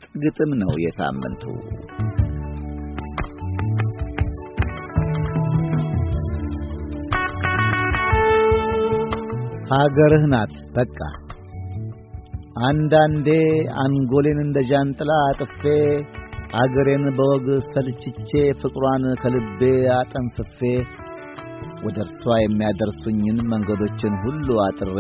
ግጥም ነው የሳምንቱ። ሀገርህ ናት በቃ አንዳንዴ አንጎሌን እንደ ጃንጥላ አጥፌ አገሬን በወግ ሰልችቼ ፍቅሯን ከልቤ አጠንፍፌ ወደርሷ የሚያደርሱኝን መንገዶችን ሁሉ አጥሬ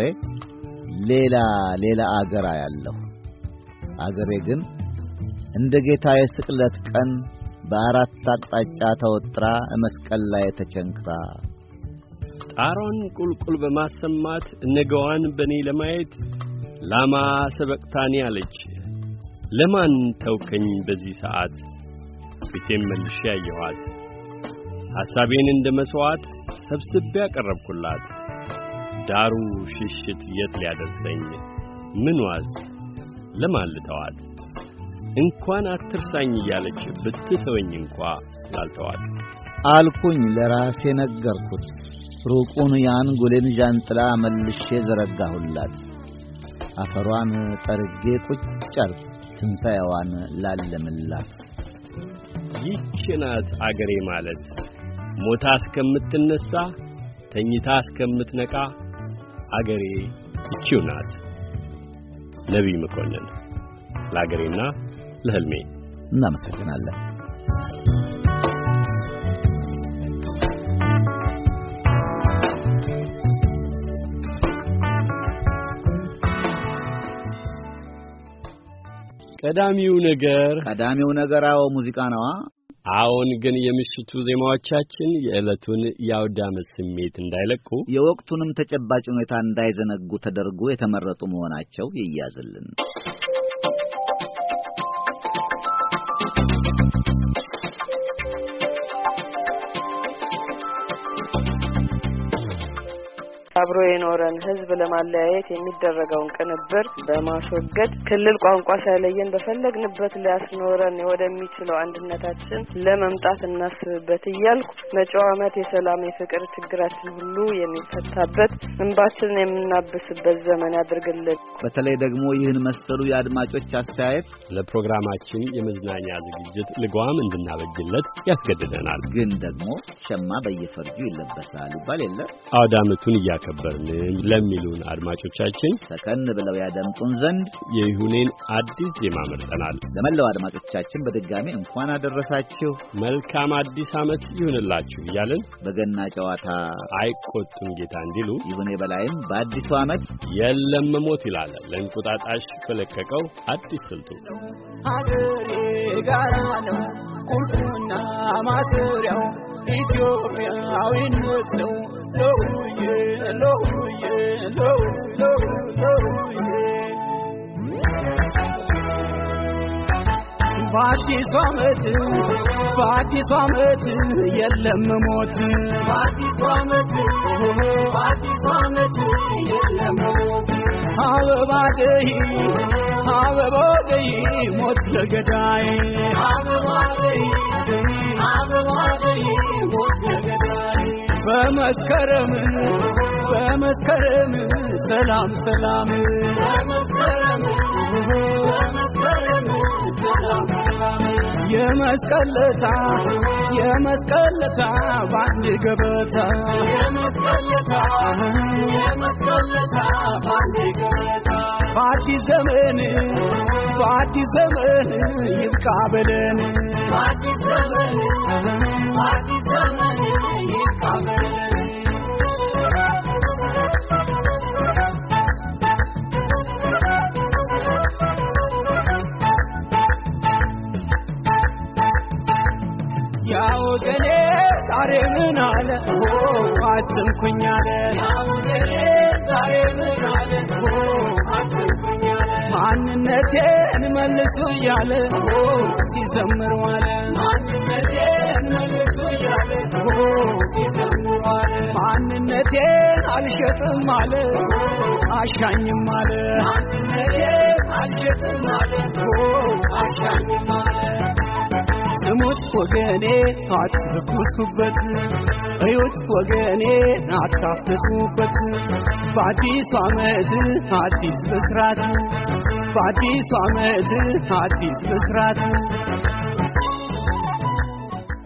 ሌላ አገር ያለው አገሬ ግን እንደ ጌታ የስቅለት ቀን በአራት አቅጣጫ ተወጥራ መስቀል ላይ ተቸንክራ ጣሮን ቁልቁል በማሰማት ነገዋን በኔ ለማየት ላማ ሰበቅታኒ አለች ለማን ተውከኝ በዚህ ሰዓት ፊቴም መልሼ ያየኋት ሐሳቤን እንደ መስዋዕት ሰብስቤ ያቀረብኩላት ዳሩ ሽሽት የት ሊያደርሰኝ ምን ዋዝ ለማን ልተዋት እንኳን አትርሳኝ እያለች ብትተወኝ እንኳን ላልተዋት አልኩኝ ለራሴ ነገርኩት ሩቁን ያንጎሌን ጃንጥላ መልሼ ዘረጋሁላት አፈሯን ጠርጌ ቁጭር ትንሳኤዋን ላለምላት ይህች ናት አገሬ ማለት ሞታ እስከምትነሳ ተኝታ እስከምትነቃ አገሬ ይህች ናት። ነብይ መኮንን ለአገሬና ለህልሜ እናመሰግናለን። ቀዳሚው ነገር አዎ ሙዚቃ ነው። አዎን ግን የምሽቱ ዜማዎቻችን የዕለቱን የአውዳመት ስሜት እንዳይለቁ የወቅቱንም ተጨባጭ ሁኔታ እንዳይዘነጉ ተደርጎ የተመረጡ መሆናቸው ይያዝልን። አብሮ የኖረን ህዝብ ለማለያየት የሚደረገውን ቅንብር በማስወገድ ክልል ቋንቋ ሳይለየን በፈለግንበት ሊያስኖረን ወደሚችለው አንድነታችን ለመምጣት እናስብበት እያልኩ መጪው ዓመት የሰላም የፍቅር ችግራችን ሁሉ የሚፈታበት እንባችንን የምናብስበት ዘመን ያድርግልን። በተለይ ደግሞ ይህን መሰሉ የአድማጮች አስተያየት ለፕሮግራማችን የመዝናኛ ዝግጅት ልጓም እንድናበጅለት ያስገድደናል። ግን ደግሞ ሸማ በየፈርጁ ይለበሳል ይባል የለ አውዳመቱን ያከበርን ለሚሉን አድማጮቻችን ሰከን ብለው ያደምጡን ዘንድ የይሁኔን አዲስ ዜማ መርጠናል። ለመላው አድማጮቻችን በድጋሚ እንኳን አደረሳችሁ መልካም አዲስ ዓመት ይሁንላችሁ እያልን በገና ጨዋታ አይቆጡም ጌታ እንዲሉ ይሁኔ በላይም በአዲሱ ዓመት የለም ሞት ይላል ለእንቁጣጣሽ ፈለቀቀው አዲስ ስልቱ አገሬ ጋራ ነው ቁልፉና ማሰሪያው ኢትዮጵያዊነት ነው ሎዬ ሎዬ ሎዬ በአዲሱ ዓመት የለም ሞት በአዲሱ ዓመት የለም ሞት አበባ ደይ ሞት ለገዳይ አበባ ደይ ሞት ለገዳይ በመስከረም ሰላም በመስከረም ሰላም የመስቀለታ ባንድ ገበታ የመስቀለታ ባንድ ገበታ በአዲስ ዘመን ይብቃ በለን በአዲስ ዘመን ይብቃ በለን ያውገኔ ዛሬ ምን አለ አትንኩኝ አለ ያውገኔ ዛሬ ምን አለ አትንኩኝ አለ ማንነቴን መልሱ ያለ ሲዘምር ዋለ ማንነቴን መልሱ ያለ ሲዘምር ዋለ ማንነቴን አልሸጥም አለ አሻኝም አለ ማንነቴን አልሸጥም አለ አሻኝም አለ ስሙት ወገኔ አትኩሱበት እዩት ወገኔ አታፍቱበት በአዲስ ዓመት አዲስ ብስራት በአዲሱ ዓመት አዲስ ብስራት